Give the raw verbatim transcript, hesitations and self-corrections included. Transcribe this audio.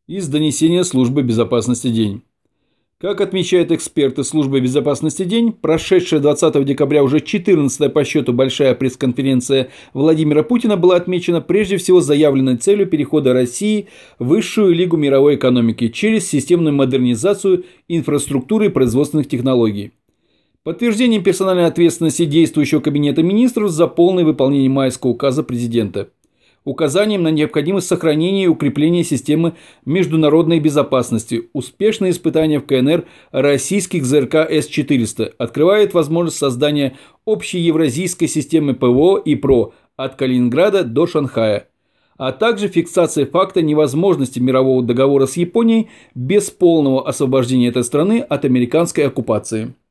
Из донесения Службы безопасности «День». Как отмечают эксперты Службы безопасности «День», прошедшая двадцатого декабря уже четырнадцатая по счету большая пресс-конференция Владимира Путина была отмечена прежде всего заявленной целью перехода России в высшую лигу мировой экономики через системную модернизацию инфраструктуры и производственных технологий. Подтверждением персональной ответственности действующего Кабинета министров за полное выполнение майского указа президента. Указанием на необходимость сохранения и укрепления системы международной безопасности. Успешное испытание в КНР российских ЗРК С четыреста открывает возможность создания общей евразийской системы ПВО и ПРО от Калининграда до Шанхая, а также фиксация факта невозможности мирового договора с Японией без полного освобождения этой страны от американской оккупации.